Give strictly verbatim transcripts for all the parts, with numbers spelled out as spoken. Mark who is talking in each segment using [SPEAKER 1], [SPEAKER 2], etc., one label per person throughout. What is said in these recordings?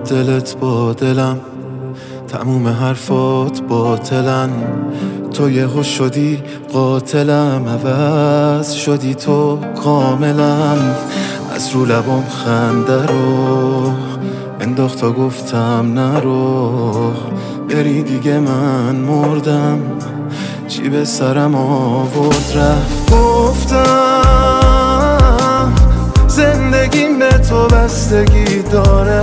[SPEAKER 1] دلت با دلم، تموم حرفات باطلن. تو یهو شدی قاتلم، عوض شدی تو کاملا. از رو لبام خنده رو انداخت تا گفتم نرو، بری دیگه من مردم، چی به سرم آورد رفت. گفتم زندگیم به تو بستگی داره،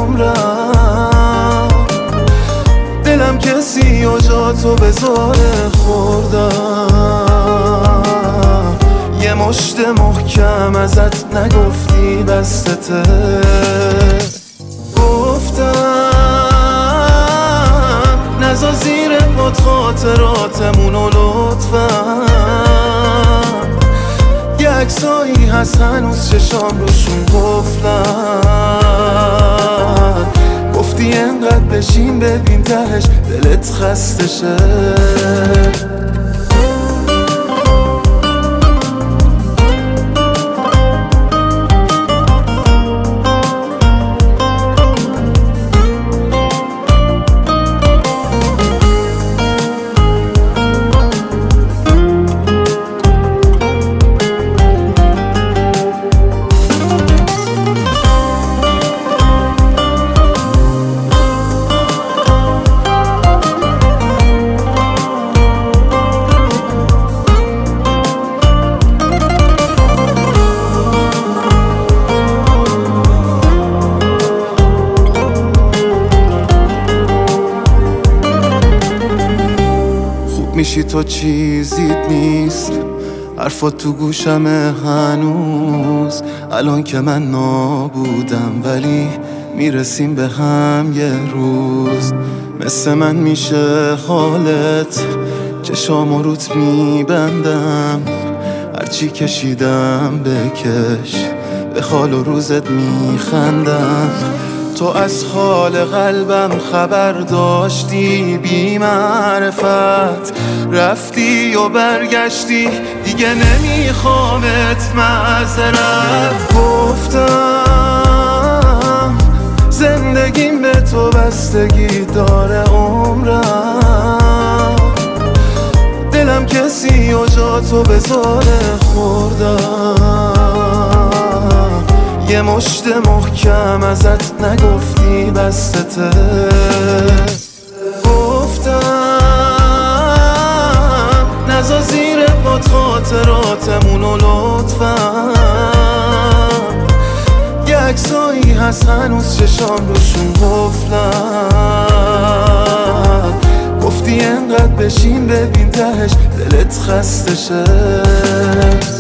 [SPEAKER 1] عمرم دلم کسی و جا تو بذاره خوردم. یه مشت محکم ازت نگفتی بستته. گفتم نزا زیر پات خاطراتمونو لطفا، یه عکسایی هست هنوز چشام روشون قفلن. گفتی انقدر بشین ببین تهش دلت خسته شه. میشی تو چیزیت نیست، حرفات تو گوشمه هنوز. الان که من نابودم ولی میرسیم به هم یه روز. مثل من میشه حالت، چشامو روت میبندم، هرچی کشیدم بکش، به حال و روزت میخندم. تو از حال قلبم خبر داشتی بی معرفت، رفتی و برگشتی دیگه نمیخوامت معذرت. گفتم زندگیم به تو بستگی داره، عمرم دلم کسی و جا تو بذاره خوردم. یه مشت محکم ازت نگفتی بستته. گفتم نزا زیر پات خاطراتمونو لطفا، یه عکسایی هست هنوز چشام روشون قفلن. گفتی انقدر بشین ببین تهش دلت خسته شه.